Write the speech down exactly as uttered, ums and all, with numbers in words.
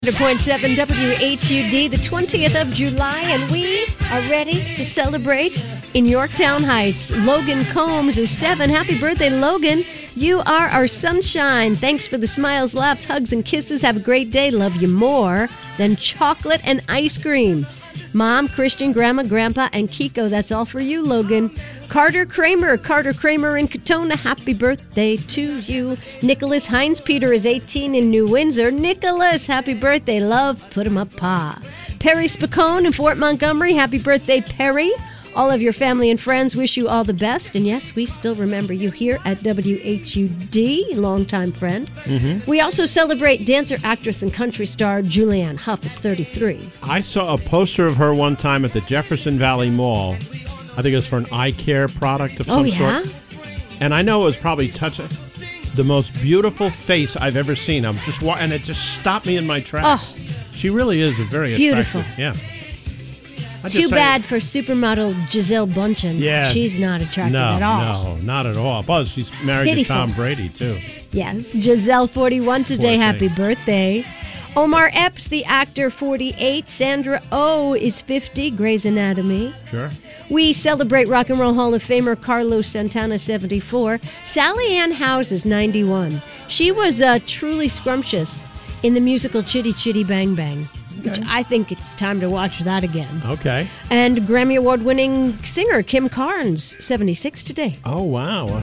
one hundred point seven W H U D, the twentieth of July, and we are ready to celebrate in Yorktown Heights. Logan Combs is seven. Happy birthday, Logan. You are our sunshine. Thanks for the smiles, laughs, hugs, and kisses. Have a great day. Love you more than chocolate and ice cream. Mom, Christian, Grandma, Grandpa, and Kiko. That's all for you, Logan. Carter Kramer. Carter Kramer in Katona. Happy birthday to you. Nicholas Heinz Peter is eighteen in New Windsor. Nicholas, happy birthday. Love, put him up, pa. Perry Spicone in Fort Montgomery. Happy birthday, Perry. All of your family and friends wish you all the best. And yes, we still remember you here at W H U D, longtime friend. Mm-hmm. We also celebrate dancer, actress, and country star Julianne Hough is thirty-three. I saw a poster of her one time at the Jefferson Valley Mall. I think it was for an eye care product of some oh, yeah? sort. And I know it was probably touching the most beautiful face I've ever seen. I'm just wa- and it just stopped me in my tracks. Oh, she really is a very beautiful. attractive. Yeah. Too bad for supermodel Gisele Bundchen. Yeah. She's not attractive no, at all. No, not at all. Plus, she's married Pitiful. to Tom Brady, too. Yes. Gisele, forty-one today. Poor Happy thing. birthday. Omar Epps, the actor, forty-eight. Sandra Oh is fifty. Grey's Anatomy. Sure. We celebrate Rock and Roll Hall of Famer Carlos Santana, seventy-four. Sally Ann Howes is ninety-one. She was uh, truly scrumptious in the musical Chitty Chitty Bang Bang. Which I think it's time to watch that again. Okay. And Grammy Award-winning singer Kim Carnes, seventy-six today. Oh, wow.